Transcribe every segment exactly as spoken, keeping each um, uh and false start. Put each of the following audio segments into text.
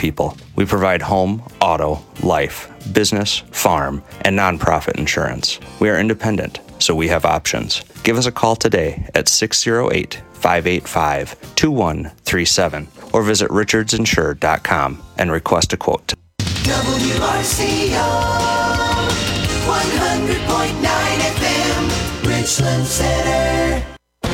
people. We provide home, auto, life, business, farm, and nonprofit insurance. We are independent, so we have options. Give us a call today at six oh eight, five eight five, two one three seven or visit richards insure dot com and request a quote. W R C O one hundred point nine F M, Richland Center.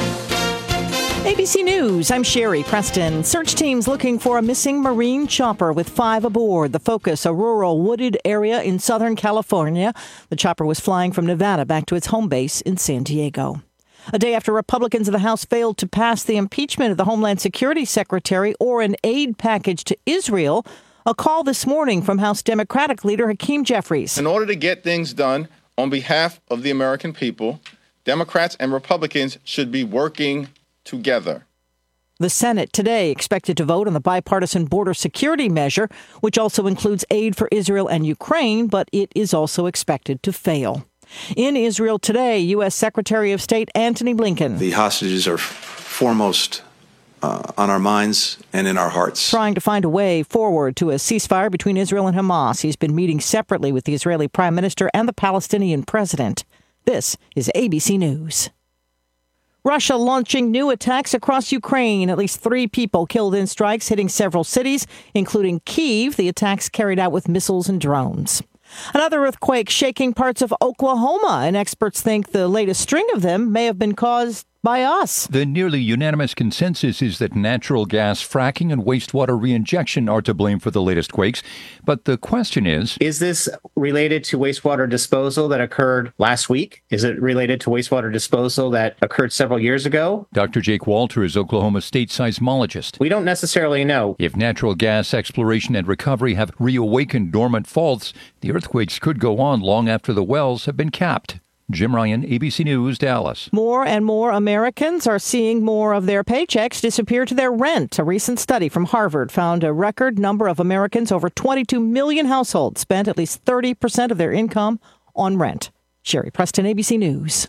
A B C News, I'm Sherry Preston. Search teams looking for a missing Marine chopper with five aboard. The focus, a rural wooded area in Southern California. The chopper was flying from Nevada back to its home base in San Diego. A day after Republicans in the House failed to pass the impeachment of the Homeland Security Secretary or an aid package to Israel, a call this morning from House Democratic leader Hakeem Jeffries. In order to get things done on behalf of the American people, Democrats and Republicans should be working together. The Senate today expected to vote on the bipartisan border security measure, which also includes aid for Israel and Ukraine, but it is also expected to fail. In Israel today, U S. Secretary of State Antony Blinken. The hostages are foremost uh, on our minds and in our hearts. Trying to find a way forward to a ceasefire between Israel and Hamas. He's been meeting separately with the Israeli Prime Minister and the Palestinian President. This is A B C News. Russia launching new attacks across Ukraine. At least three people killed in strikes hitting several cities, including Kyiv. The attacks carried out with missiles and drones. Another earthquake shaking parts of Oklahoma, and experts think the latest string of them may have been caused by us. The nearly unanimous consensus is that natural gas fracking and wastewater reinjection are to blame for the latest quakes. But the question is, is this related to wastewater disposal that occurred last week? Is it related to wastewater disposal that occurred several years ago? Doctor Jake Walter is Oklahoma State seismologist. We don't necessarily know. If natural gas exploration and recovery have reawakened dormant faults, the earthquakes could go on long after the wells have been capped. Jim Ryan, A B C News, Dallas. More and more Americans are seeing more of their paychecks disappear to their rent. A recent study from Harvard found a record number of Americans, over twenty-two million households, spent at least thirty percent of their income on rent. Sherry Preston, A B C News.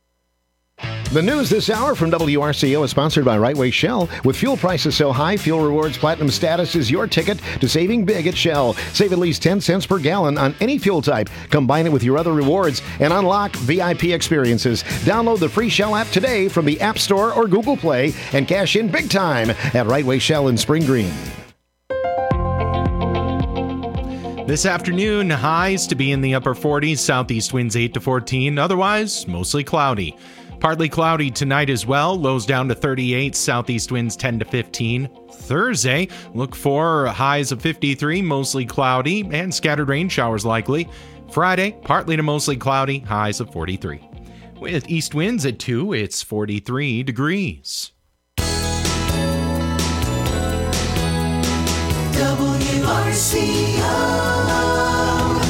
The news this hour from W R C O is sponsored by Right Way Shell. With fuel prices so high, Fuel Rewards Platinum status is your ticket to saving big at Shell. Save at least ten cents per gallon on any fuel type. Combine it with your other rewards and unlock V I P experiences. Download the free Shell app today from the App Store or Google Play and cash in big time at Right Way Shell in Spring Green. This afternoon, highs to be in the upper forties, southeast winds eight to fourteen, otherwise mostly cloudy. Partly cloudy tonight as well, lows down to thirty-eight, southeast winds ten to fifteen. Thursday, look for highs of fifty-three, mostly cloudy, and scattered rain showers likely. Friday, partly to mostly cloudy, highs of forty-three. With east winds at two, it's forty-three degrees. W R C O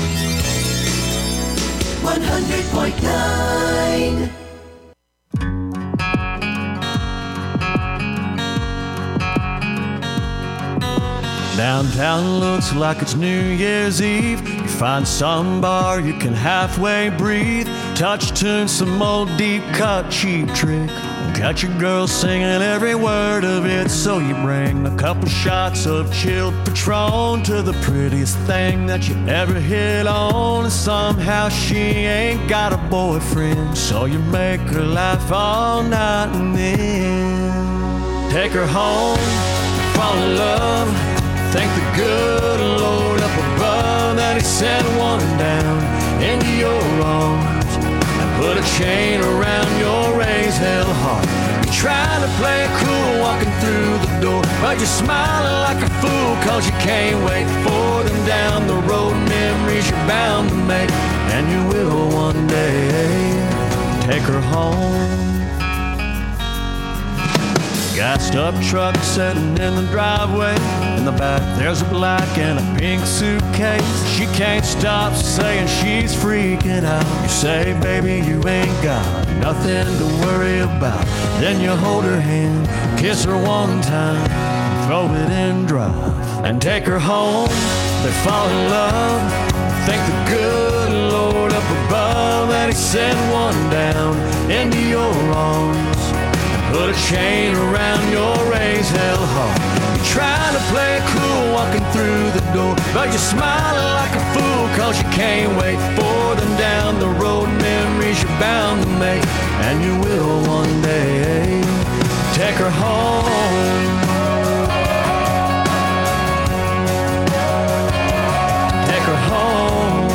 one hundred point nine. Downtown looks like it's New Year's Eve. You find some bar you can halfway breathe. Touch tune, some old deep cut cheap trick. Got your girl singing every word of it. So you bring a couple shots of chilled Patron to the prettiest thing that you ever hit on. And somehow she ain't got a boyfriend, so you make her laugh all night and then take her home, fall in love. Thank the good Lord up above that he sent one down into your arms and put a chain around your raised hell heart. You're trying to play it cool walking through the door, but you're smiling like a fool cause you can't wait for them down the road. Memories you're bound to make, and you will one day take her home. Gassed up truck sitting in the driveway. In the back there's a black and a pink suitcase. She can't stop saying she's freaking out. You say, baby, you ain't got nothing to worry about. Then you hold her hand, kiss her one time, throw it in drive, and take her home. They fall in love. Thank the good Lord up above that he sent one down into your arms. Put a chain around your raised hell heart. You're trying to play it cool walking through the door, but you're smiling like a fool cause you can't wait for them down the road. Memories you're bound to make, and you will one day. Take her home. Take her home.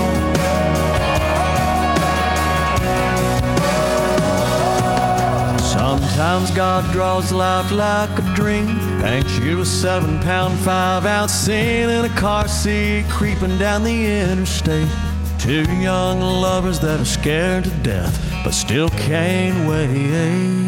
Sometimes God draws life like a dream, paints you a seven pound, five ounce scene in a car seat, creeping down the interstate. Two young lovers that are scared to death, but still can't wait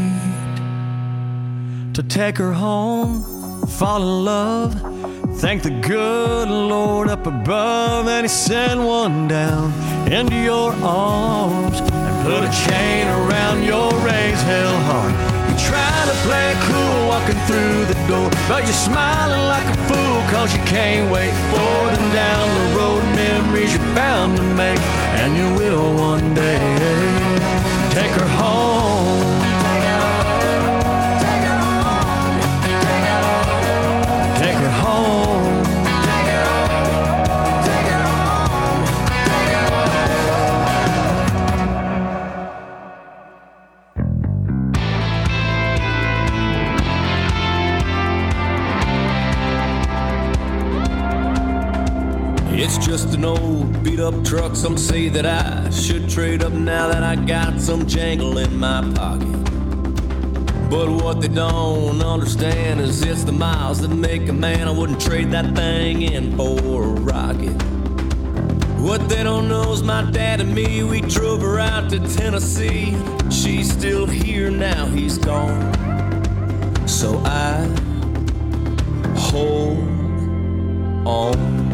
to take her home, fall in love, thank the good Lord up above, and He sent one down into your arms and put a chain around your raised hell heart. You're trying to play it cool walking through the door, but you're smiling like a fool cause you can't wait for them down the road. Memories you're bound to make, and you will one day. Take her home. Take her home. It's just an old beat up truck. Some say that I should trade up now that I got some jangle in my pocket. But what they don't understand is it's the miles that make a man. I wouldn't trade that thing in for a rocket. What they don't know is my dad and me, we drove her out to Tennessee. She's still here now, he's gone. So I hold on.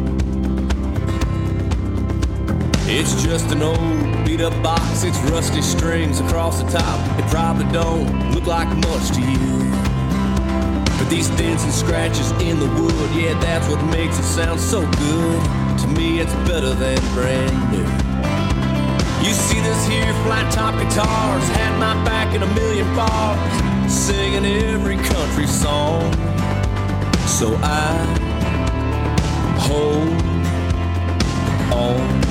It's just an old beat-up box, it's rusty strings across the top. It probably don't look like much to you, but these dents and scratches in the wood, yeah, that's what makes it sound so good. To me, it's better than brand new. You see this here flat-top guitars had my back in a million bars, singing every country song. So I hold on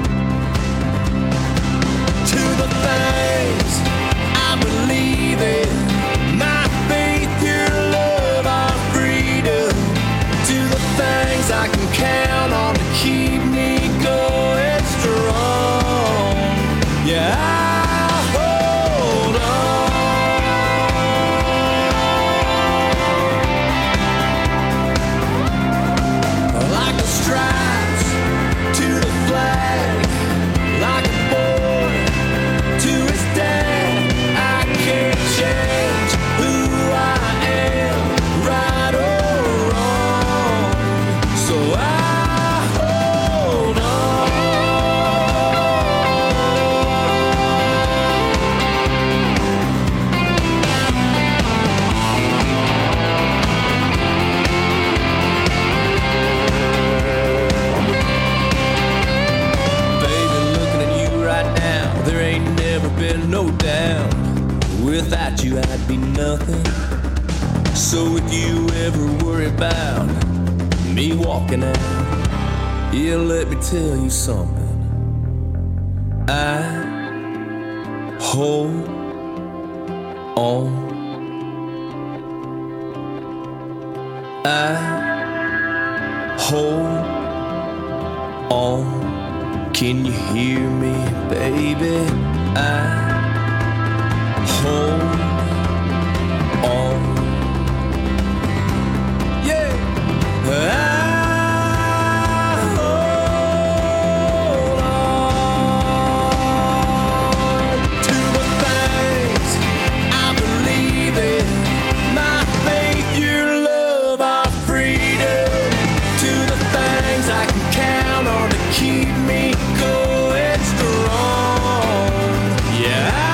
to the things I believe in, my faith, your love, our freedom, to the things I can count on to keep me going strong. Yeah, I hold on like the stripes to the flag, like a boy to his dad. I can't change who I am, right or wrong. So I hold on. Baby, looking at you right now, there ain't never been no doubt. Without you, I'd be nothing. So if you ever worry about me walking out, yeah, let me tell you something. I hold on. I hold on. Can you hear me, baby? I hold on. Yeah. I hold on to the things I believe in, my faith, your love, our freedom, to the things I can count on to keep me going strong. Yeah.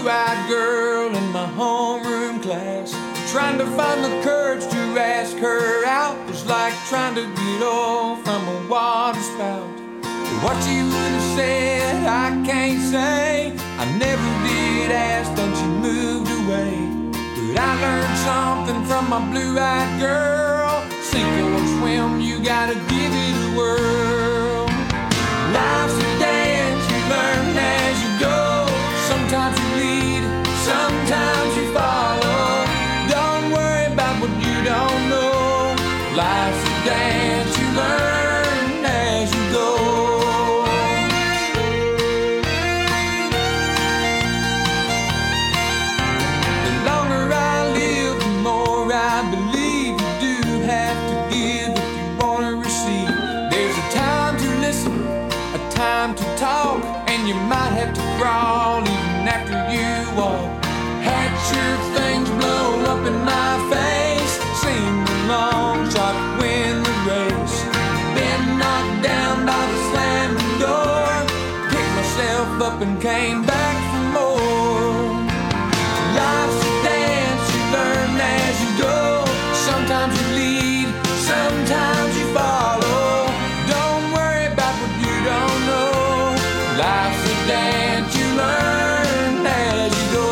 blue-eyed girl in my homeroom class. Trying to find the courage to ask her out was like trying to get oil from a water spout. What she would have said, I can't say. I never did ask, then she moved away. But I learned something from my blue-eyed girl. Sink or swim, you gotta give it a whirl. Life's a dance, you learn as you go. Sometimes you lead, sometimes you follow. Don't worry about what you don't know. Life's a dance, you learn as you go. You might have to crawl even after you walk. Had your things blow up in my face. Sing the long shot, win the race. Been knocked down by the slamming door. Picked myself up and came back for more. Life's a dance, you learn as you go. Sometimes you lead, sometimes you follow. Don't worry about what you don't know. Life's a dance, you learn as you go.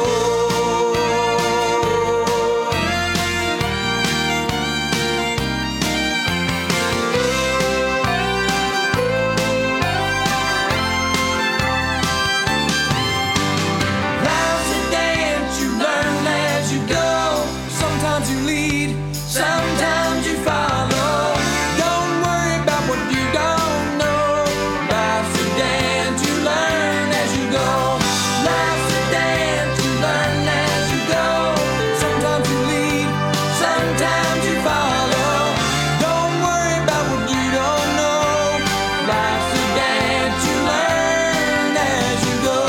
Life's a dance, you learn as you go. Sometimes you lead, sometimes you follow. Don't worry about what you don't know. Life's a dance, you learn as you go. Life's a dance, you learn as you go. Sometimes you lead, sometimes you follow. Don't worry about what you don't know. Life's a dance, you learn as you go.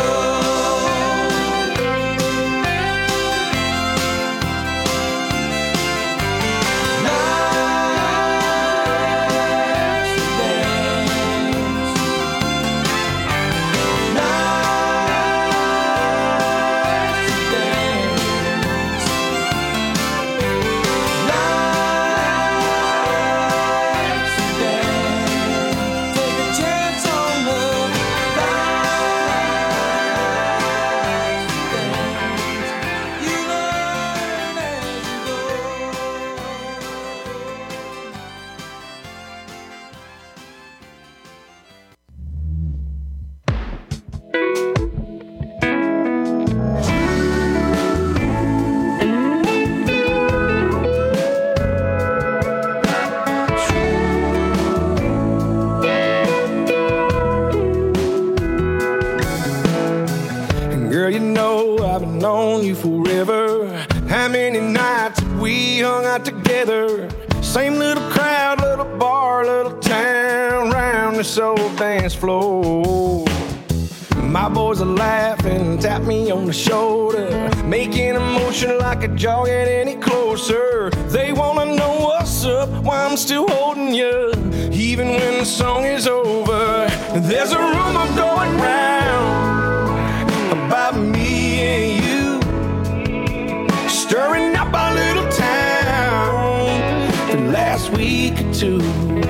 Girl, you know I've been on you forever. How many nights have we hung out together? Same little crowd, little bar, little town, round this old dance floor. My boys are laughing, tap me on the shoulder, making a motion like a jaw get any closer. They wanna know what's up, why I'm still holding you, even when the song is over. There's a rumor going round about me and you, stirring up our little town the last week or two.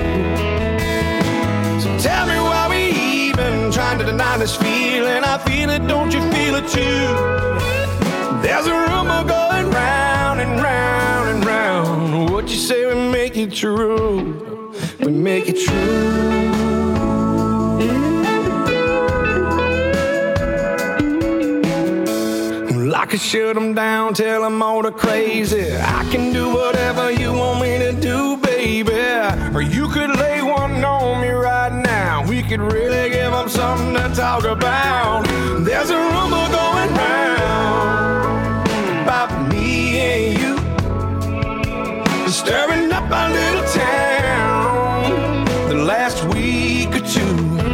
So tell me why we even trying to deny this feeling. I feel it, don't you feel it too? There's a rumor going round and round and round. What you say we make it true, we make it true. I could shut them down, tell them all the crazy. I can do whatever you want me to do, baby. Or you could lay one on me right now. We could really give them something to talk about. There's a rumor going round about me and you, stirring up our little town the last week or two.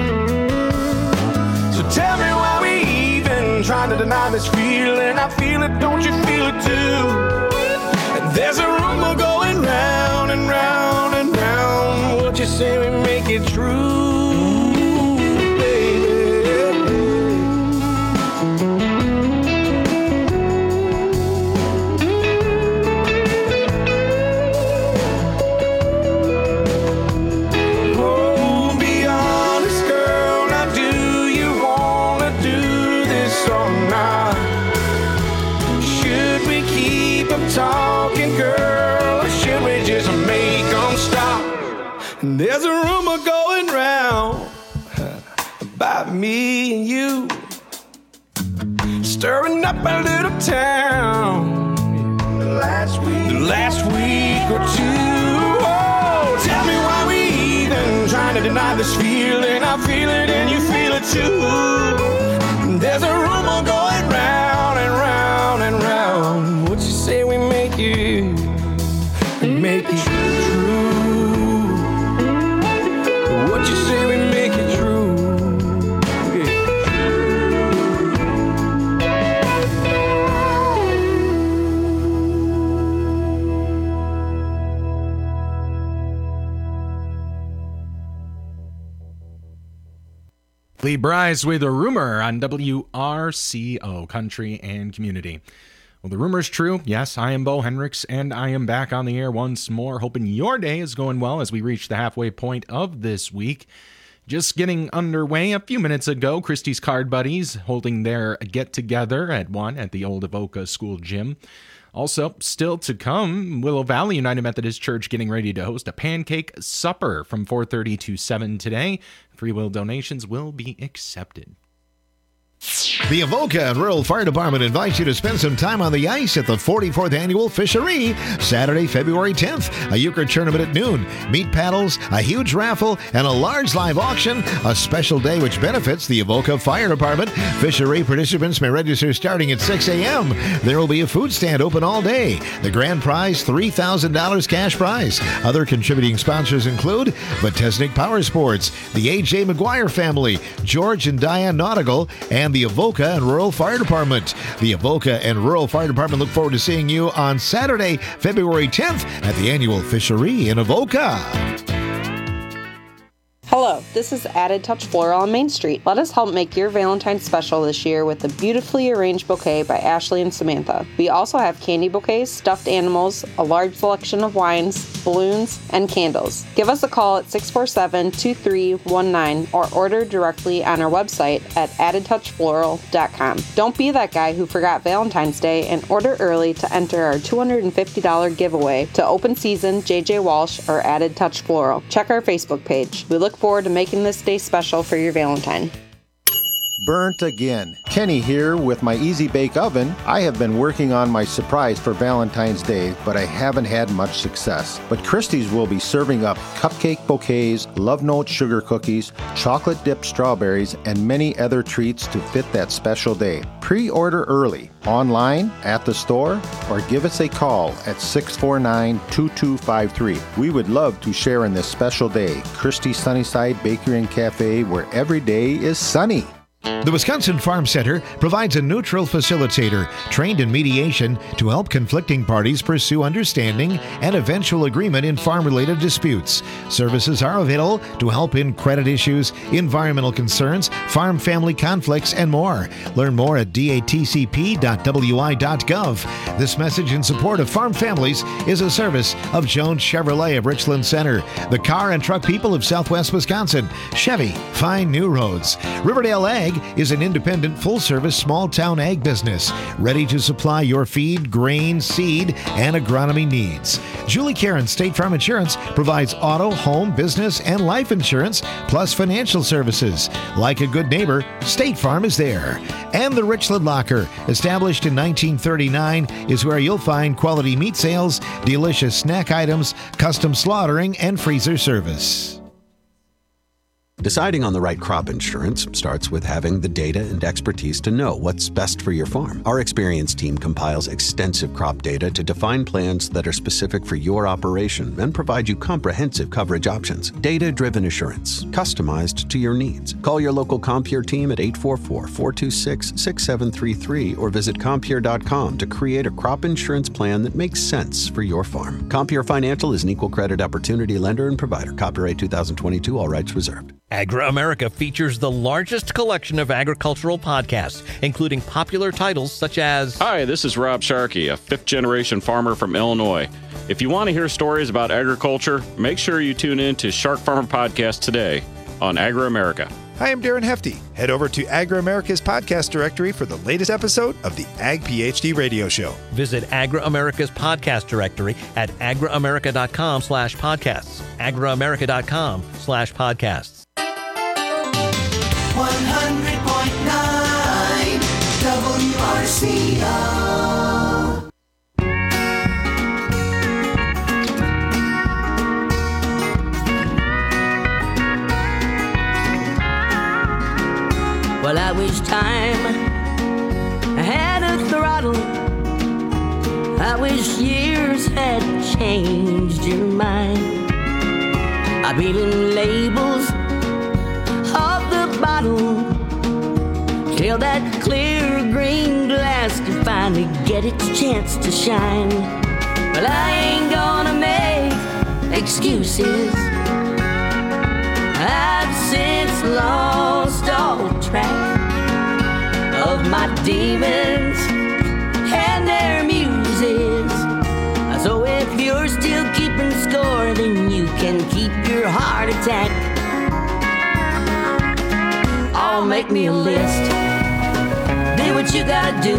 So tell me why we even trying to deny this feeling. I feel it, don't you feel it too? And there's a rumor going round and round and round. What you say we make it true, baby? There's a rumor going round about me and you, stirring up a little town the last week, the last week or two. Oh, tell me why we even trying to deny this feeling. I feel it and you feel it too. There's a rumor going round and round and round. What you say we make it, make it true. What you say we make it true. Lee Bryce with a rumor on W R C O, Country and Community. Well, the rumor's true. Yes, I am Bo Hendricks, and I am back on the air once more, hoping your day is going well as we reach the halfway point of this week. Just getting underway a few minutes ago, Christie's Card Buddies holding their get-together at one at the old Avoca School Gym. Also, still to come, Willow Valley United Methodist Church getting ready to host a pancake supper from four thirty to seven today. Free will donations will be accepted. The Avoca and Rural Fire Department invites you to spend some time on the ice at the forty-fourth Annual Fishery, Saturday, February tenth. A euchre tournament at noon, meat paddles, a huge raffle, and a large live auction. A special day which benefits the Avoca Fire Department. Fishery participants may register starting at six a.m. There will be a food stand open all day. The grand prize, three thousand dollars cash prize. Other contributing sponsors include Botesnik Power Sports, the A J McGuire family, George and Diane Nautigal, and the Avoca and Rural Fire Department. The Avoca and Rural Fire Department look forward to seeing you on Saturday, February tenth at the annual Fishery in Avoca. Hello, this is Added Touch Floral on Main Street. Let us help make your Valentine's special this year with the beautifully arranged bouquet by Ashley and Samantha. We also have candy bouquets, stuffed animals, a large selection of wines, balloons, and candles. Give us a call at six four seven, two three one nine or order directly on our website at added touch floral dot com. Don't be that guy who forgot Valentine's Day and order early to enter our two hundred fifty dollars giveaway to Open Season, J J Walsh, or Added Touch Floral. Check our Facebook page. We look forward to making this day special for your Valentine. Burnt again. Kenny here with my Easy Bake Oven. I have been working on my surprise for Valentine's Day, but I haven't had much success. But Christie's will be serving up cupcake bouquets, love note sugar cookies, chocolate dipped strawberries, and many other treats to fit that special day. Pre-order early, online, at the store, or give us a call at six four nine, two two five three. We would love to share in this special day. Christie's Sunnyside Bakery and Cafe, where every day is sunny. The Wisconsin Farm Center provides a neutral facilitator trained in mediation to help conflicting parties pursue understanding and eventual agreement in farm-related disputes. Services are available to help in credit issues, environmental concerns, farm-family conflicts, and more. Learn more at d a t c p dot w i dot gov. This message in support of farm families is a service of Jones Chevrolet of Richland Center, the car and truck people of Southwest Wisconsin. Chevy, find new roads. Riverdale Ag is an independent, full-service, small-town ag business ready to supply your feed, grain, seed, and agronomy needs. Julie Karen State Farm Insurance provides auto, home, business, and life insurance, plus financial services. Like a good neighbor, State Farm is there. And the Richland Locker, established in nineteen thirty-nine, is where you'll find quality meat sales, delicious snack items, custom slaughtering, and freezer service. Deciding on the right crop insurance starts with having the data and expertise to know what's best for your farm. Our experienced team compiles extensive crop data to define plans that are specific for your operation and provide you comprehensive coverage options. Data-driven assurance, customized to your needs. Call your local Compeer team at eight four four, four two six, six seven three three or visit Compeer dot com to create a crop insurance plan that makes sense for your farm. Compeer Financial is an equal credit opportunity lender and provider. Copyright two thousand twenty-two, all rights reserved. Agri-America features the largest collection of agricultural podcasts, including popular titles such as... Hi, this is Rob Sharkey, a fifth-generation farmer from Illinois. If you want to hear stories about agriculture, make sure you tune in to Shark Farmer Podcast today on Agri-America. Hi, I'm Darren Hefty. Head over to Agri-America's podcast directory for the latest episode of the Ag PhD radio show. Visit Agri-America's podcast directory at agriamerica.com slash podcasts. agriamerica.com slash podcasts. one hundred point nine W R C O. Well, I wish time had a throttle. I wish years had changed your mind. I've been in labels of the bottle till that clear green glass could finally get its chance to shine. But I ain't gonna make excuses. I've since lost all track of my demons and their muses. So if you're still keeping score, then you can keep your heart attack. Oh, make me a list. Do what you gotta do.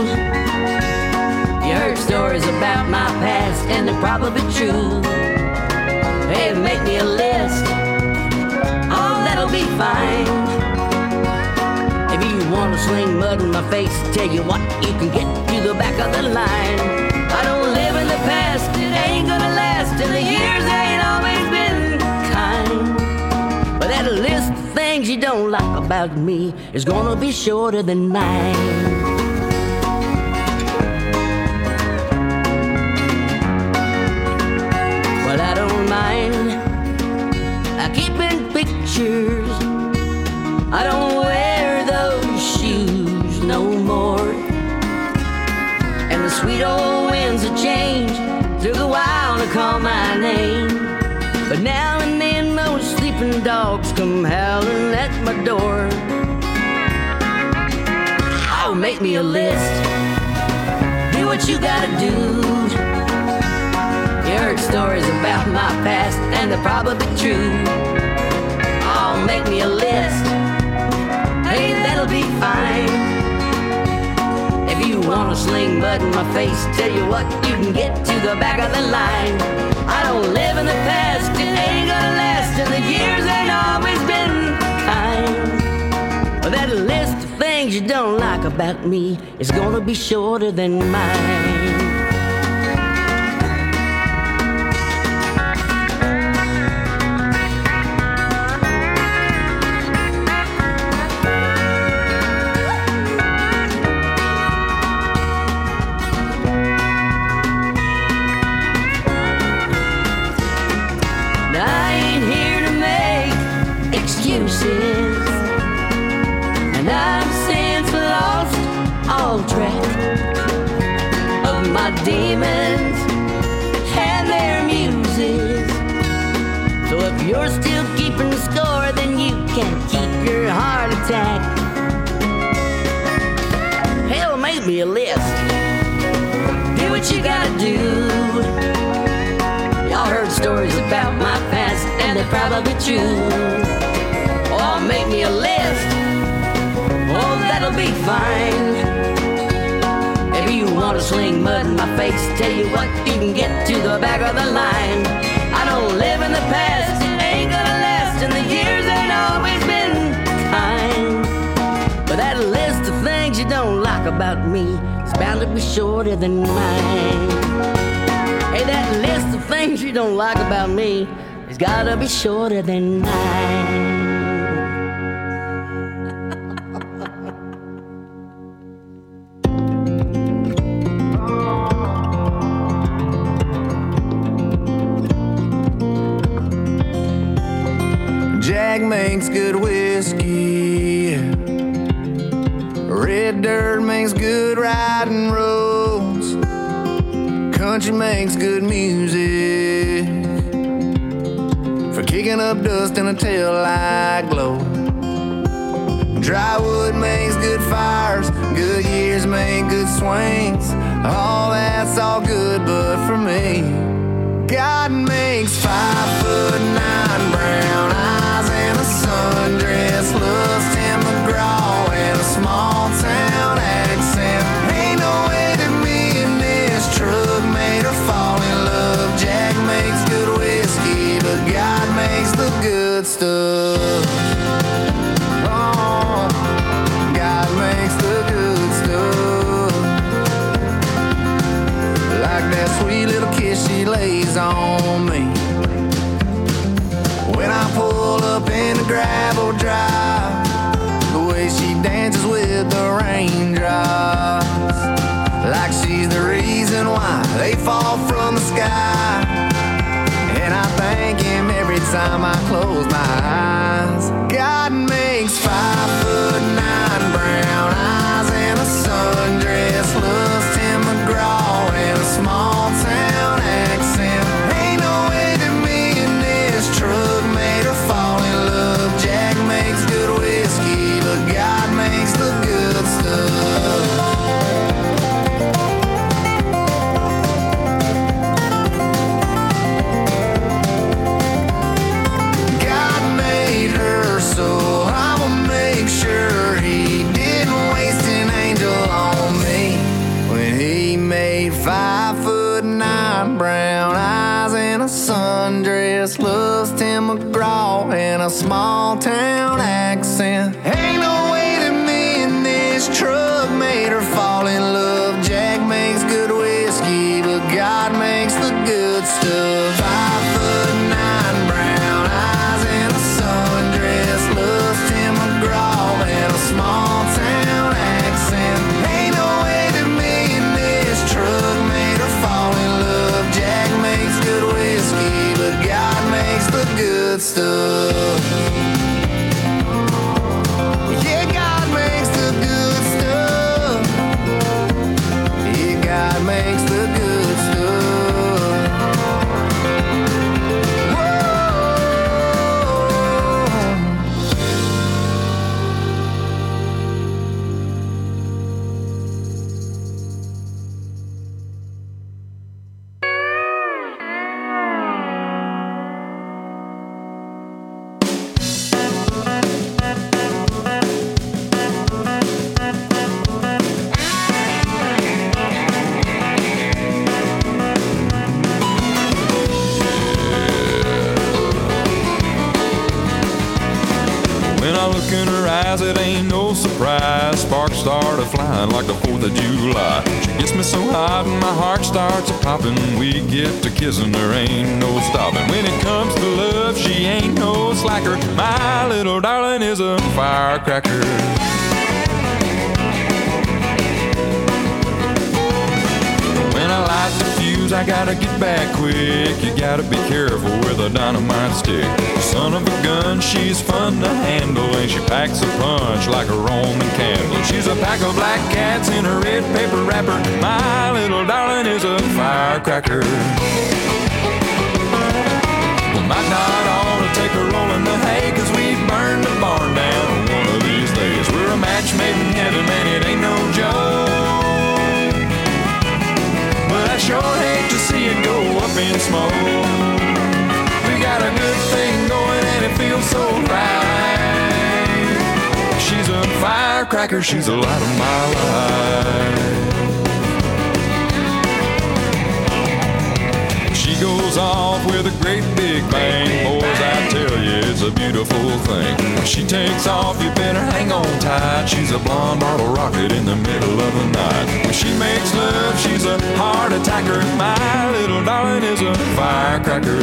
You heard stories about my past, and they're probably true. Hey, make me a list. Oh, that'll be fine. If you wanna swing mud in my face, tell you what, you can get to the back of the line. I don't live in the past, it ain't gonna last, and the years ain't always been kind. But that list of things you don't like about me is gonna be shorter than mine. Well, I don't mind keeping pictures. I don't wear those shoes no more. And the sweet old winds of change took a while to call my name. But now and then those sleeping dogs come howling at my door. Oh, make me a list. Do what you gotta do. You heard stories about my past, and they're probably true. Oh, make me a list. Hey, that'll be fine. If you wanna sling mud in my face, tell you what, you can get to the back of the line. I don't live in the past, it ain't gonna last, and the years ain't always been kind. Well, that list of things you don't like about me is gonna be shorter than mine. And I've since lost all track of my demons and their muses. So if you're still keeping score, then you can keep your heart attack. Hell, make me a list. Do what you gotta do. Y'all heard stories about my past, and they're probably true. Oh, make me a list. Oh, that'll be fine. If you wanna sling mud in my face, tell you what, you can get to the back of the line. I don't live in the past, it ain't gonna last, and the years ain't always been kind. But that list of things you don't like about me is bound to be shorter than mine. Hey, that list of things you don't like about me has gotta be shorter than mine. Jack makes good whiskey. Red dirt makes good riding roads. Country makes good music for kicking up dust in a taillight glow. Dry wood makes good fires. Good years make good swings. All that's all good, but for me, God makes five foot nine brown eyes and a sundress sundress loves Tim McGraw and a small town accent. Ain't no way that me and this truck made her fall in love. Jack makes good whiskey, but God makes the good stuff. Oh, God makes the good stuff. Like that sweet little kiss she lays on me when I pull up in the gravel drive. The way she dances with the raindrops, like she's the reason why they fall from the sky. And I thank him every time I close my eyes. God makes five foot nine brown eyes and a sundress, loves Tim McGraw and a small town accent. Ain't no way that me and this truck made her fall in love. Jack makes good whiskey, but God makes the good stuff. So I'ma make sure he didn't waste an angel on me when he made five foot nine brown eyes and a sundress, loves Tim McGraw and a small town accent. Ain't no way that me and this truck made her fall in love. Jack makes good whiskey, but God makes the good stuff. Five foot nine brown eyes and a sundress, loves Tim McGraw and a small town accent. Ain't no way that me and this truck made her fall in love. Jack makes good whiskey, but God makes the good stuff. Yeah, God makes the good stuff. Yeah, God makes the good stuff. Look in her eyes, it ain't no surprise. Sparks started flying like the fourth of July. She gets me so hot and my heart starts a-popping. We get to kissing, there ain't no stopping. When it comes to love, she ain't no slacker. My little darling is a firecracker. When I light the fuse, I gotta get back quick. You gotta be careful with a dynamite stick. Son of a gun, she's fun to handle, and she packs a punch like a Roman candle. She's a pack of black cats in a red paper wrapper. My little darling is a firecracker. We might not ought to take a roll in the hay, 'cause we burned the barn down one of these days. We're a match made in heaven, man, it ain't no joke. But I sure hate to see it go up in smoke. We got a good thing going and it feels so right. She's a firecracker, she's the light of my life. She goes off with a great big bang. Boys, I tell you, it's a beautiful thing. When she takes off, you better hang on tight. She's a blonde bottle rocket in the middle of the night. When she makes love, she's a heart attacker. My little darling is a firecracker.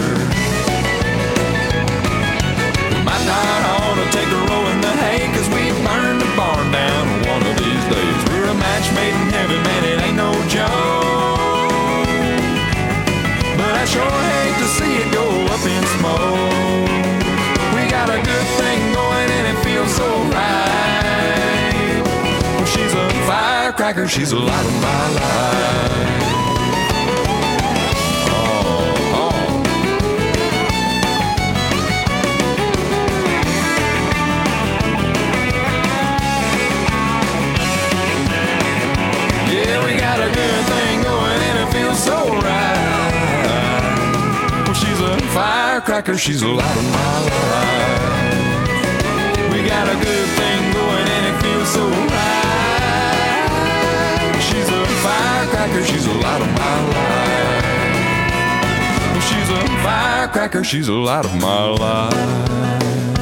We might not ought to take a roll in the hay, 'cause we burned the barn down one of these days. We're a match made in heaven, man, it ain't no joke. But I sure hate to see it go up in smoke. We got a good thing going and it feels so right. Well, she's a firecracker, she's the light of my life. Oh, oh. Yeah, we got a good thing going and it feels so right. Well, she's a firecracker, she's the light of my life. We got a good thing going and it feels so right. She's a firecracker, she's a light of my life. She's a firecracker, she's a light of my life.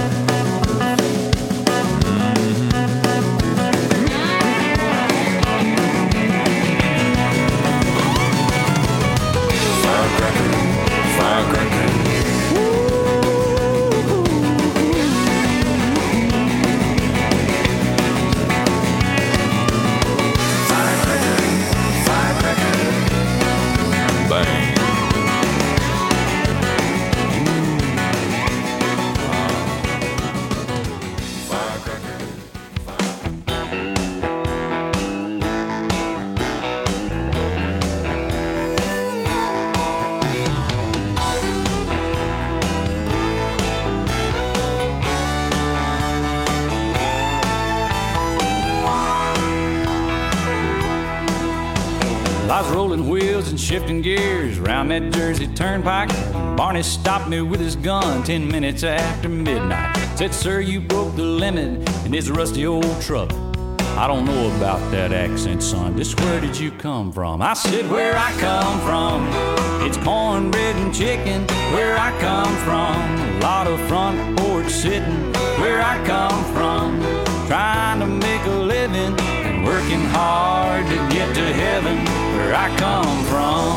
I was rolling wheels and shifting gears around that Jersey turnpike. Barney stopped me with his gun ten minutes after midnight. Said, sir, you broke the limit in this rusty old truck. I don't know about that accent, son. Just where did you come from? I said, where I come from, it's cornbread and chicken. Where I come from, a lot of front porch sitting. Where I come from, trying to make a living and working hard to get to heaven. Where I come from,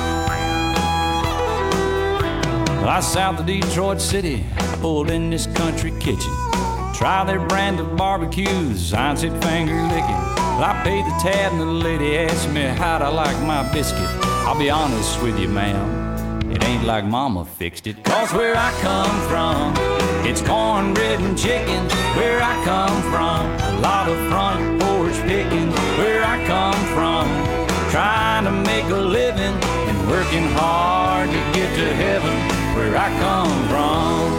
well, I south of Detroit City, pulled in this country kitchen. Try their brand of barbecues, I said finger licking. Well, I paid the tab and the lady asked me how'd I like my biscuit. I'll be honest with you, ma'am, it ain't like mama fixed it. Cause where I come from, it's cornbread and chicken. Where I come from, a lot of front porch picking. Where I come from, trying to make a living and working hard to get to heaven. Where I come from.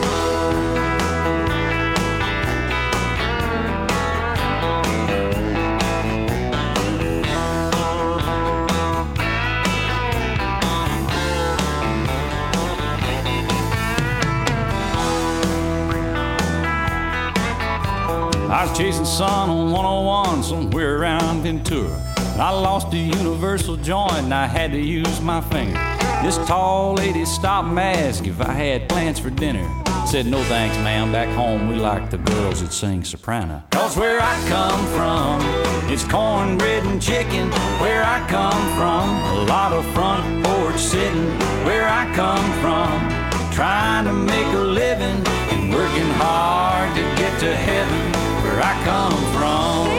I was chasing sun on one oh one somewhere around Ventura. I lost a universal joint and I had to use my finger. This tall lady stopped and asked if I had plans for dinner. Said, no thanks, ma'am, back home we like the girls that sing soprano. Cause where I come from, it's cornbread and chicken. Where I come from, a lot of front porch sitting. Where I come from, trying to make a living and working hard to get to heaven. Where I come from.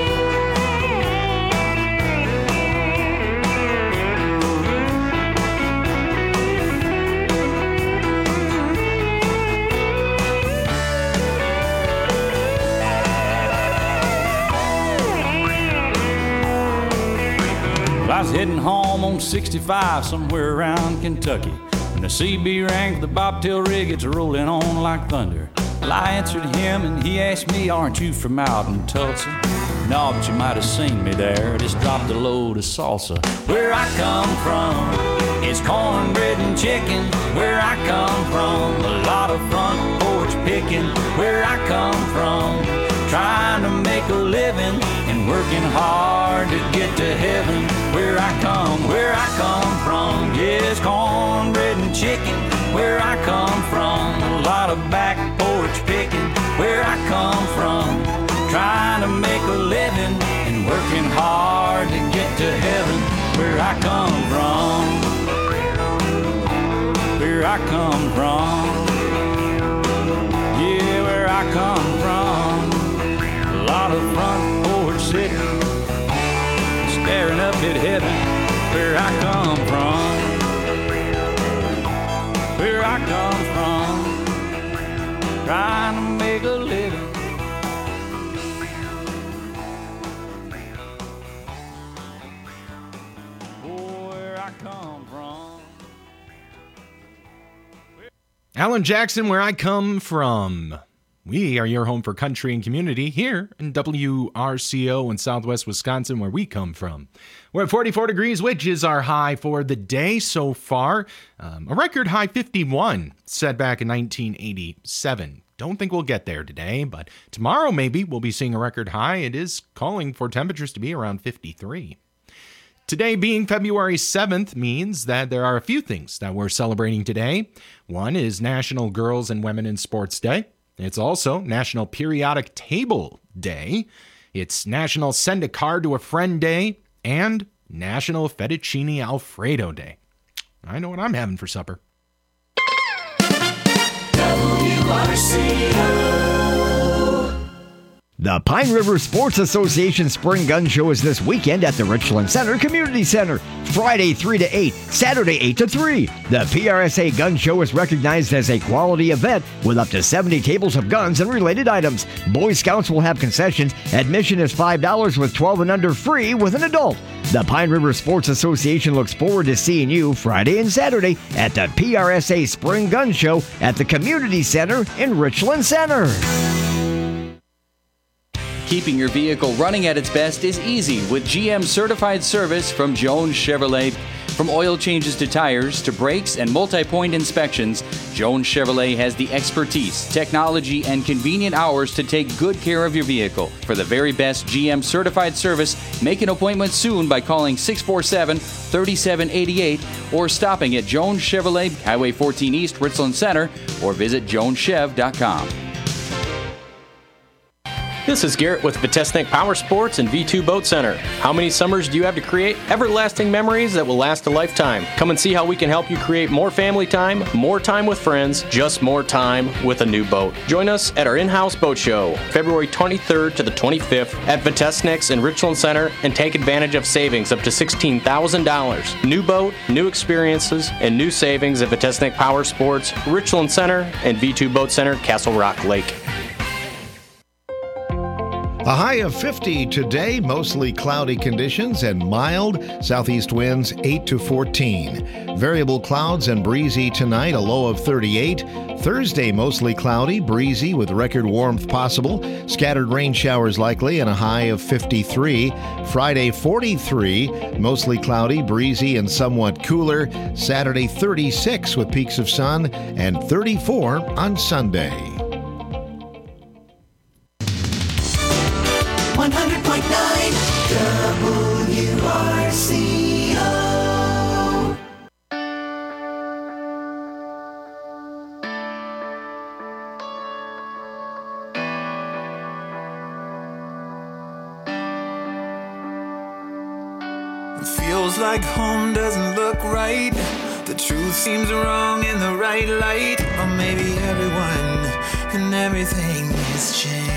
I was heading home on sixty-five somewhere around Kentucky when the C B rang for the bobtail rig. It's rolling on like thunder. Well, I answered him and he asked me, aren't you from out in Tulsa? No, but you might have seen me there. Just dropped a load of salsa. Where I come from, it's cornbread and chicken. Where I come from, a lot of front porch picking. Where I come from, trying to make a living and working hard to get to heaven. Where I come, where I come from, yes, cornbread and chicken. Where I come from, a lot of back porch picking. Where I come from, trying to make a living and working hard to get to heaven. Where I come from, where I come from, yeah, where I come from. A lot of front porch sitting, staring up at heaven. Where I come from, where I come from, trying to make a living. Oh, where I come from. Alan Jackson, Where I Come From. We are your home for country and community here in W R C O in Southwest Wisconsin, where we come from. We're at forty-four degrees, which is our high for the day so far. Um, a record high fifty-one set back in nineteen eighty-seven. don't think we'll get there today, but tomorrow maybe we'll be seeing a record high. It is calling for temperatures to be around fifty-three. Today being February seventh means that there are a few things that we're celebrating today. One is National Girls and Women in Sports Day. It's also National Periodic Table Day. It's National Send a Card to a Friend Day and National Fettuccine Alfredo Day. I know what I'm having for supper. W R C O. The Pine River Sports Association Spring Gun Show is this weekend at the Richland Center Community Center. Friday three to eight, Saturday eight to three. The P R S A Gun Show is recognized as a quality event with up to seventy tables of guns and related items. Boy Scouts will have concessions. Admission is five dollars with twelve and under free with an adult. The Pine River Sports Association looks forward to seeing you Friday and Saturday at the P R S A Spring Gun Show at the Community Center in Richland Center. Keeping your vehicle running at its best is easy with G M certified service from Jones Chevrolet. From oil changes to tires to brakes and multi-point inspections, Jones Chevrolet has the expertise, technology, and convenient hours to take good care of your vehicle. For the very best G M certified service, make an appointment soon by calling six four seven, three seven eight eight or stopping at Jones Chevrolet, Highway fourteen East, Richland Center, or visit jones chev dot com. This is Garrett with Vitesnik Power Sports and V two Boat Center. How many summers do you have to create everlasting memories that will last a lifetime? Come and see how we can help you create more family time, more time with friends, just more time with a new boat. Join us at our in-house boat show, February twenty-third to the twenty-fifth at Vitesnik's in Richland Center, and take advantage of savings up to sixteen thousand dollars. New boat, new experiences, and new savings at Vitesnik Power Sports, Richland Center, and V two Boat Center, Castle Rock Lake. A high of fifty today, mostly cloudy conditions and mild southeast winds eight to fourteen. Variable clouds and breezy tonight, a low of thirty-eight. Thursday, mostly cloudy, breezy with record warmth possible. Scattered rain showers likely and a high of fifty-three. Friday, forty-three, mostly cloudy, breezy and somewhat cooler. Saturday, thirty-six with peaks of sun and thirty-four on Sunday. one hundred point nine W R C O. It feels like home doesn't look right. The truth seems wrong in the right light. Or maybe everyone and everything has changed.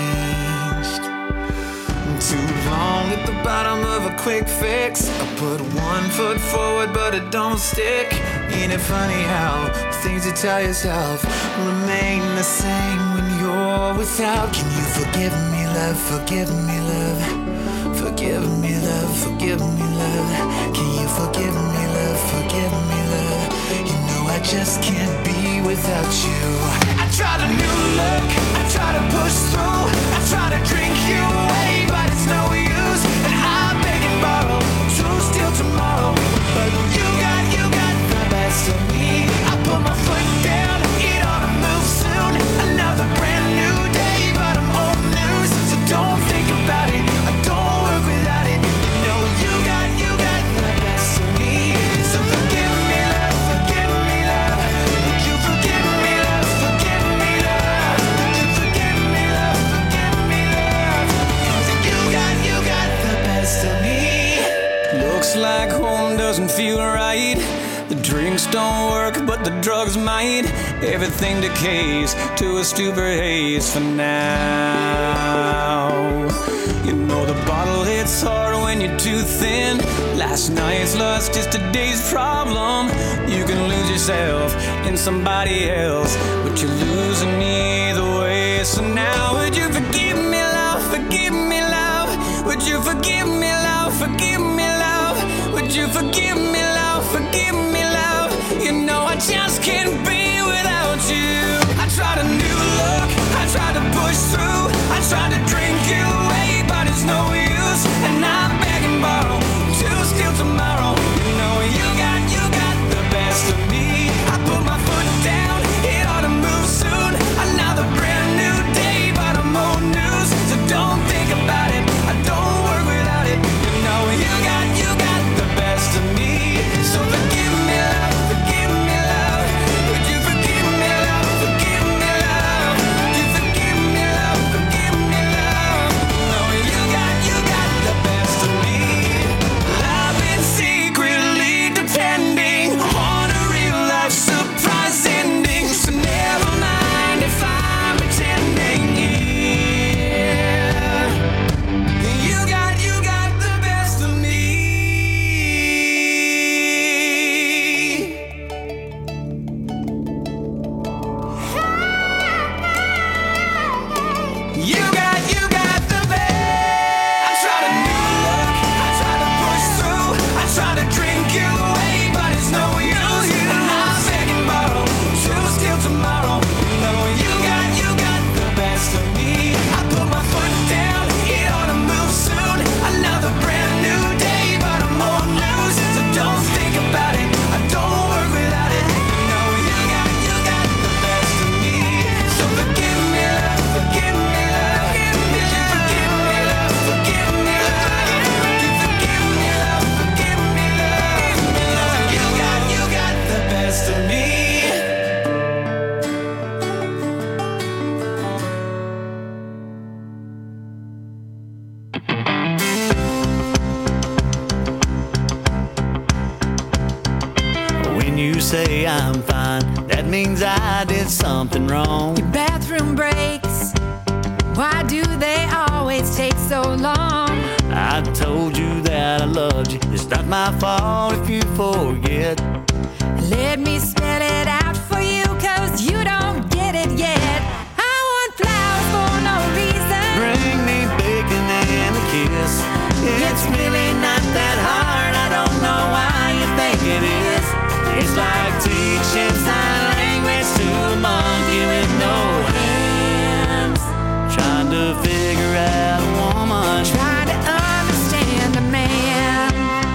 Too long at the bottom of a quick fix. I put one foot forward but it don't stick. Ain't it funny how things you tell yourself remain the same when you're without? Can you forgive me, love, forgive me, love? Forgive me, love, forgive me, love. Can you forgive me, love, forgive me, love? You know I just can't be without you. I tried a new look, I try to push through, I try to drink you away, but it's no use. And I beg and borrow, truth till tomorrow. But you got, you got the best of me. I put my foot down, it ought to move soon. Another brand new day, but I'm old news. So don't think about it, I don't work without it. You know you got, you got the best of me. So forgive me, love, forgive me, love. Would you forgive me, love, forgive me, love? Would you forgive me, love, forgive me, love? 'Cause you got, you got the best of me. Looks like home doesn't feel right. The drinks don't work, but the drugs might. Everything decays to a stupor haze for now. You know the bottle hits hard when you're too thin. Last night's lust is today's problem. You can lose yourself in somebody else, but you're losing me either way. So now would you forgive me, love, forgive me, love? Would you forgive me, love, forgive me, love? Would you forgive me, love, forgive me, love? You know I just can't be without you. I tried a new look, I tried to push through, I tried to drink you away, but it's no use. And I beg and borrow to steal tomorrow. You know you got, you got the best of me. I put my foot down, it ought to move soon. Another say I'm fine, that means I did something wrong. Your bathroom breaks, why do they always take so long? I told you that I loved you, it's not my fault if you forget. Let me spell it out for you, cause you don't get it yet. I want flowers for no reason. Bring me bacon and a kiss. It's really not that hard, I don't know why you think it is. It's like teaching sign language to a monkey with no hands. Trying to figure out a woman, trying to understand a man.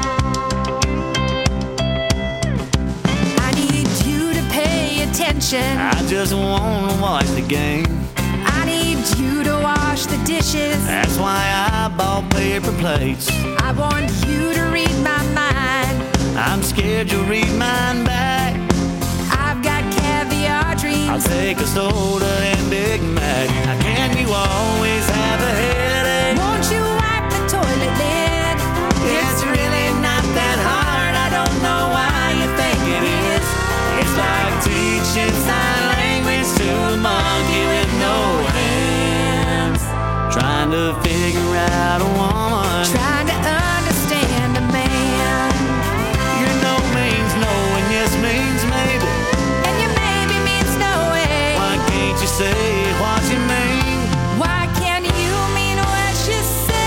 I need you to pay attention. I just want to watch the game. I need you to wash the dishes. That's why I bought paper plates. I want you to read my mind. I'm scared you'll read mine back. I've got caviar dreams. I'll take a soda and Big Mac. How can you always have a headache? Won't you wipe the toilet lid? It's really not that hard, I don't know why you think it is. It's like teaching sign language to a monkey with no hands. Trying to figure out a woman, trying to understand a man. Your no means no and yes means maybe, and your maybe means no way. Why can't you say what you mean? Why can't you mean what you say?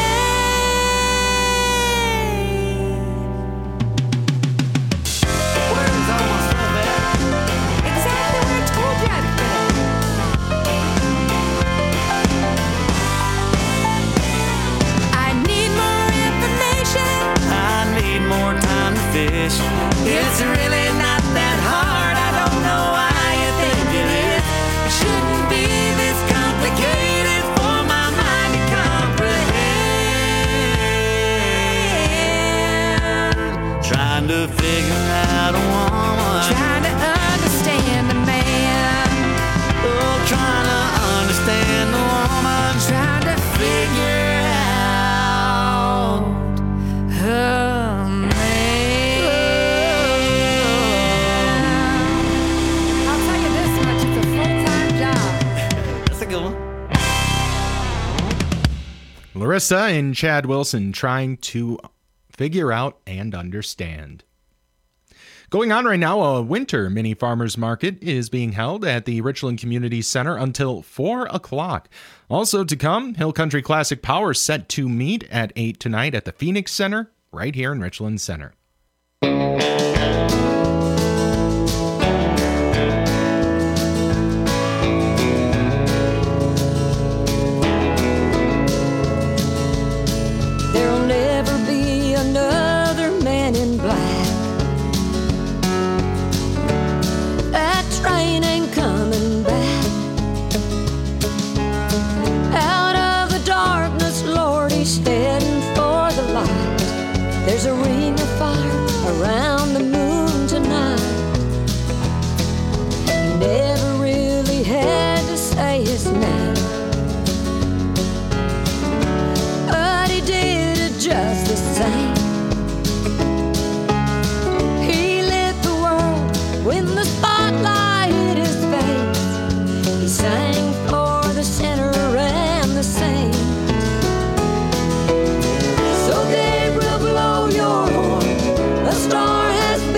Where's all my stuff at? Exactly where I told you I'd put it. I need more information. I need more time to fish. It's really not that hard, I don't know why you think it is. It shouldn't be this complicated for my mind to comprehend. Trying to figure out a woman, trying to understand a man. Oh, trying to understand a woman, trying to figure out a man. I'll tell you this much, it's a full-time job. That's a good one. Larissa and Chad Wilson trying to figure out and understand. Going on right now, a winter mini farmers market is being held at the Richland Community Center until four o'clock. Also to come, Hill Country Classic Power set to meet at eight tonight at the Phoenix Center, right here in Richland Center. There'll never be another man in black. That train ain't coming back. Out of the darkness, Lord, he's heading for the light. There's a ring of fire around the moon tonight. He never really had to say his name, but he did it just the same. He lit the world when the spotlight hit his face. He sang for the sinner and the saint. So Gabriel, blow your horn, a star has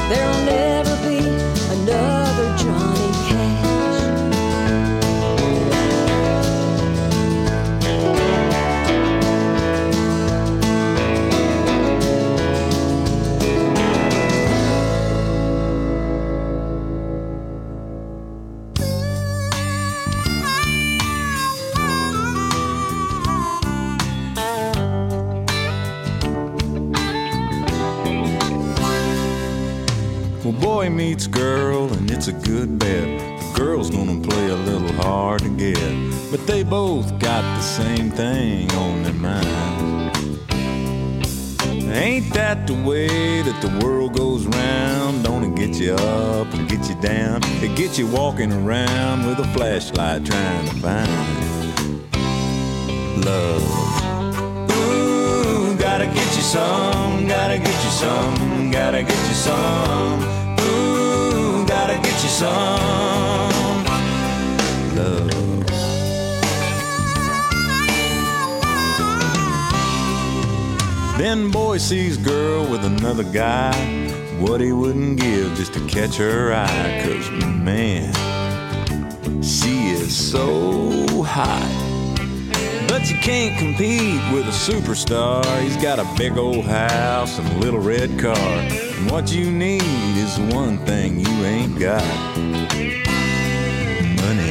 There'll never be another Johnny Cash. Well, boy meets girl, and it's a good bet. The girl's gonna play a little hard to get, but they both got the same thing on their mind. Ain't that the way that the world goes round? Don't it get you up and get you down? It gets you walking around with a flashlight trying to find love. Ooh, gotta get you some, gotta get you some, gotta get you some. Ooh, gotta get you some love. Then boy sees girl with another guy, what he wouldn't give just to catch her eye. Cause man, she is so hot. But you can't compete with a superstar. He's got a big old house and a little red car, and what you need is the one thing you ain't got: money.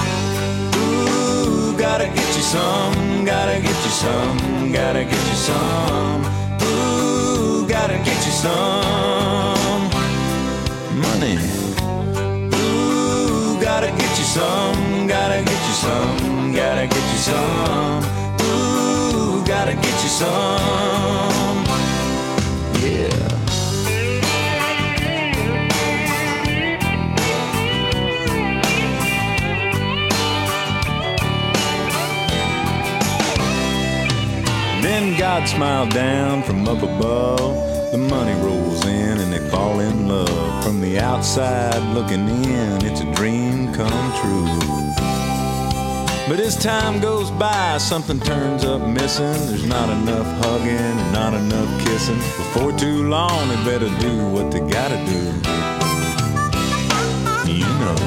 Ooh, gotta get you some, gotta get you some, gotta get you some. Ooh, gotta get you some money. Ooh, gotta get you some, gotta get you some, gotta get you some. Ooh, gotta get you some. Yeah. Then God smiled down from up above. The money rolls in and they fall in love. From the outside looking in, it's a dream come true. But as time goes by, something turns up missing. There's not enough hugging and not enough kissing. Before too long, they better do what they gotta do. You know.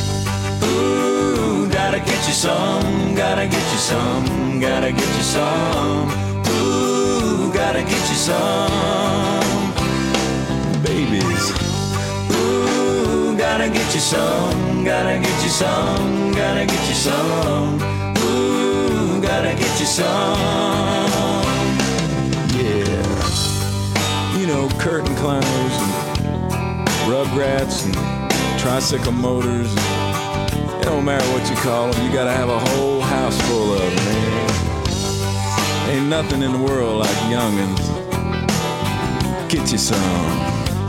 Ooh, gotta get you some, gotta get you some, gotta get you some. Ooh, gotta get you some babies. Ooh, gotta get you some, gotta get you some, gotta get you some. Ooh, gotta get you some. Yeah. You know, curtain climbers and rugrats and tricycle motors. It don't matter what you call them, you gotta have a whole house full of them, man. Ain't nothing in the world like young'uns. Get you some.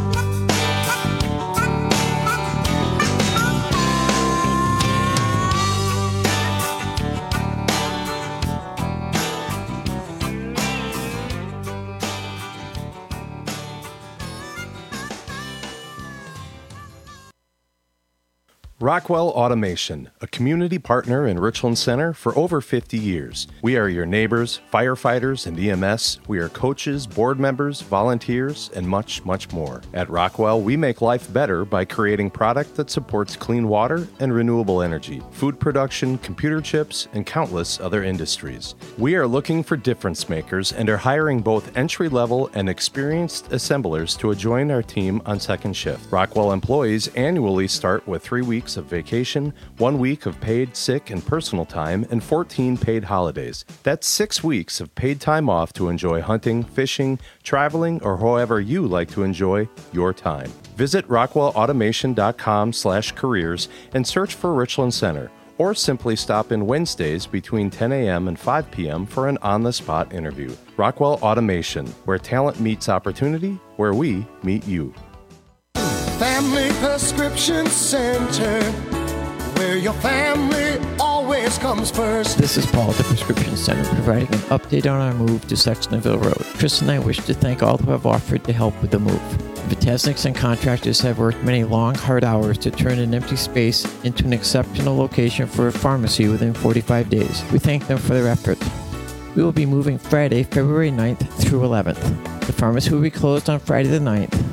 Rockwell Automation, a community partner in Richland Center for over fifty years. We are your neighbors, firefighters, and E M S. We are coaches, board members, volunteers, and much, much more. At Rockwell, we make life better by creating product that supports clean water and renewable energy, food production, computer chips, and countless other industries. We are looking for difference makers and are hiring both entry-level and experienced assemblers to join our team on second shift. Rockwell employees annually start with three weeks of vacation, one week of paid sick and personal time, and fourteen paid holidays. That's six weeks of paid time off to enjoy hunting, fishing, traveling, or however you like to enjoy your time. Visit rockwellautomation.com slash careers and search for Richland Center, or simply stop in Wednesdays between ten a.m. and five p.m. for an on-the-spot interview. Rockwell Automation, where talent meets opportunity, where we meet you. Family Prescription Center, where your family always comes first. This is Paul at the Prescription Center, providing an update on our move to Sextonville Road. Chris and I wish to thank all who have offered to help with the move. Vitesniks and contractors have worked many long, hard hours to turn an empty space into an exceptional location for a pharmacy within forty-five days. We thank them for their effort. We will be moving Friday, February ninth through eleventh. The pharmacy will be closed on Friday the ninth.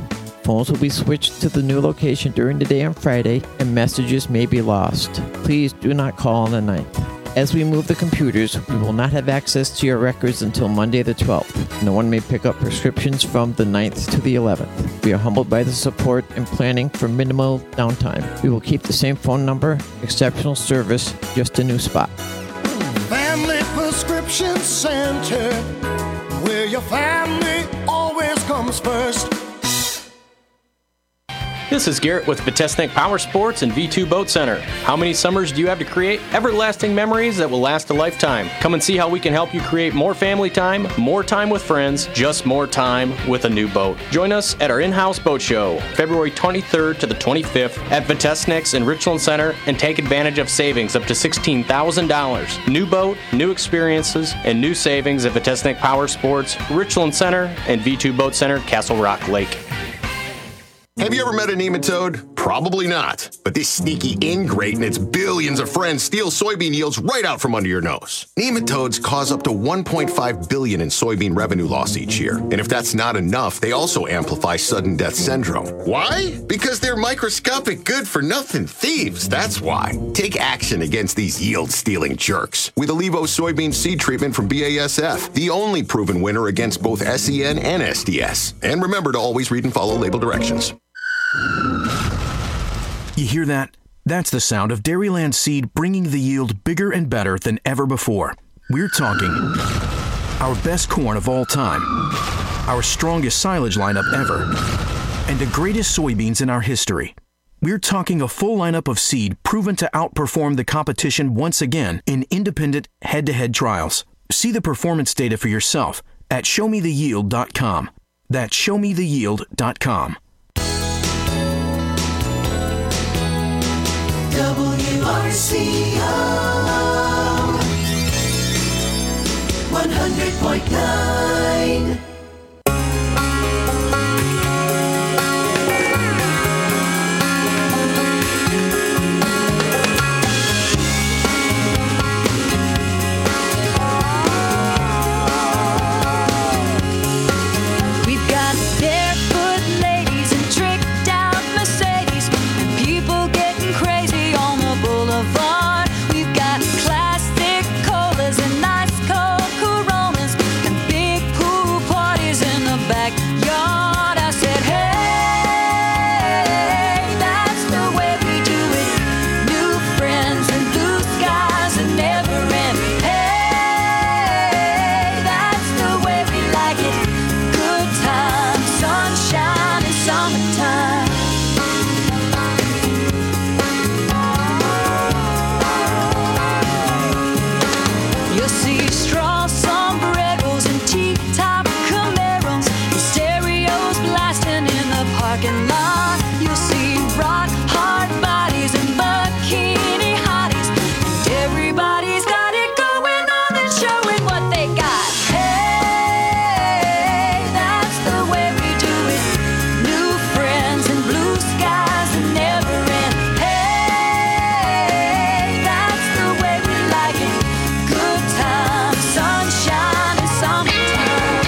Phones will be switched to the new location during the day on Friday, and messages may be lost. Please do not call on the ninth. As we move the computers, we will not have access to your records until Monday the twelfth. No one may pick up prescriptions from the ninth to the eleventh. We are humbled by the support and planning for minimal downtime. We will keep the same phone number, exceptional service, just a new spot. Family Prescription Center, where your family always comes first. This is Garrett with Vitesnik Power Sports and V two Boat Center. How many summers do you have to create everlasting memories that will last a lifetime? Come and see how we can help you create more family time, more time with friends, just more time with a new boat. Join us at our in-house boat show, February twenty-third to the twenty-fifth at Vitesnik's in Richland Center, and take advantage of savings up to sixteen thousand dollars. New boat, new experiences, and new savings at Vitesnik Power Sports, Richland Center, and V two Boat Center, Castle Rock Lake. Have you ever met a nematode? Probably not. But this sneaky ingrate and its billions of friends steal soybean yields right out from under your nose. Nematodes cause up to one point five billion dollars in soybean revenue loss each year. And if that's not enough, they also amplify sudden death syndrome. Why? Because they're microscopic good-for-nothing thieves. That's why. Take action against these yield-stealing jerks with Allevo soybean seed treatment from B A S F, the only proven winner against both S E N and S D S. And remember to always read and follow label directions. You hear that? That's the sound of Dairyland Seed bringing the yield bigger and better than ever before. We're talking our best corn of all time, our strongest silage lineup ever, and the greatest soybeans in our history. We're talking a full lineup of seed proven to outperform the competition once again in independent head-to-head trials. See the performance data for yourself at show me the yield dot com. That's show me the yield dot com. W R C O one hundred point nine. We've got barefoot ladies and tricked out Mercedes and people getting crazy on the boulevard. We've got classic colas and nice cold Coronas and big pool parties in the backyard. I said, hey, that's the way we do it. New friends and blue skies that never end. Hey, that's the way we like it. Good time, sunshine and summertime. You'll see straw sombreros and T-top Camaros and stereos blasting in the parking lot. You'll see rock hard bodies and bikini hotties, and everybody's got it going on and showing what they got. Hey, that's the way we do it. New friends and blue skies that never end. Hey, that's the way we like it. Good time, sunshine and summertime.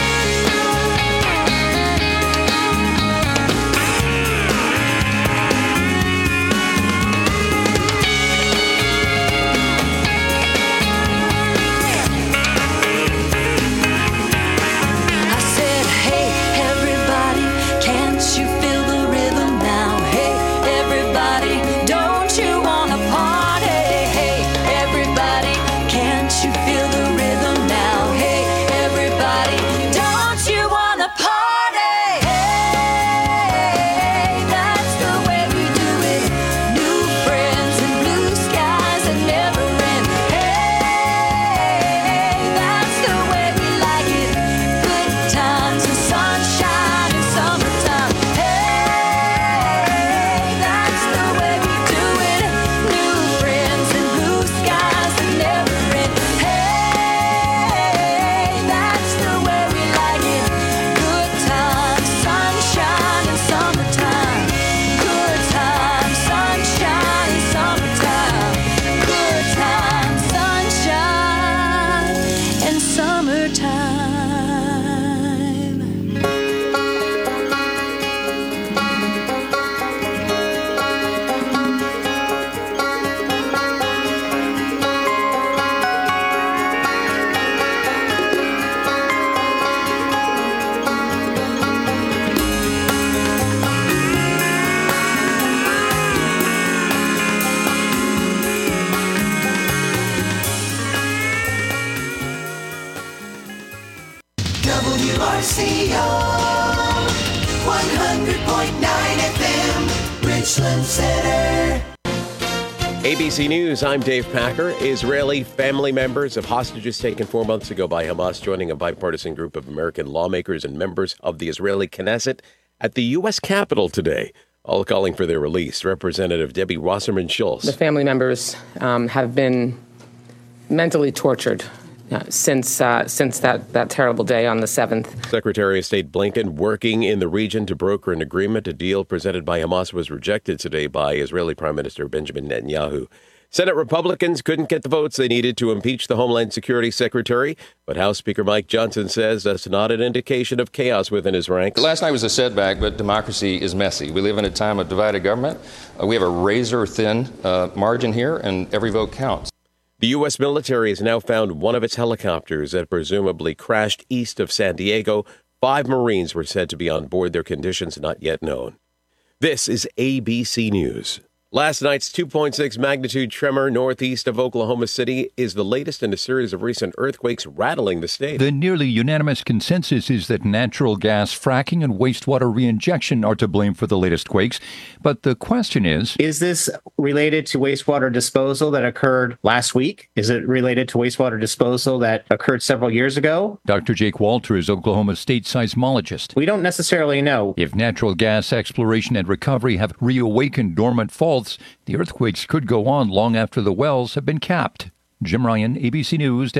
Richland Center. A B C News, I'm Dave Packer. Israeli family members of hostages taken four months ago by Hamas joining a bipartisan group of American lawmakers and members of the Israeli Knesset at the U S Capitol today, all calling for their release. Representative Debbie Wasserman Schultz. The family members um, have been mentally tortured uh, since uh, since that, that terrible day on the seventh. Secretary of State Blinken working in the region to broker an agreement. A deal presented by Hamas was rejected today by Israeli Prime Minister Benjamin Netanyahu. Senate Republicans couldn't get the votes they needed to impeach the Homeland Security Secretary, but House Speaker Mike Johnson says that's not an indication of chaos within his ranks. Last night was a setback, but democracy is messy. We live in a time of divided government. Uh, we have a razor-thin uh, margin here, and every vote counts. The U S military has now found one of its helicopters that presumably crashed east of San Diego. Five Marines were said to be on board, their conditions not yet known. This is A B C News. Last night's two point six magnitude tremor northeast of Oklahoma City is the latest in a series of recent earthquakes rattling the state. The nearly unanimous consensus is that natural gas fracking and wastewater reinjection are to blame for the latest quakes. But the question is, is this related to wastewater disposal that occurred last week? Is it related to wastewater disposal that occurred several years ago? Doctor Jake Walter is Oklahoma State seismologist. We don't necessarily know. If natural gas exploration and recovery have reawakened dormant faults, the earthquakes could go on long after the wells have been capped. Jim Ryan, A B C News.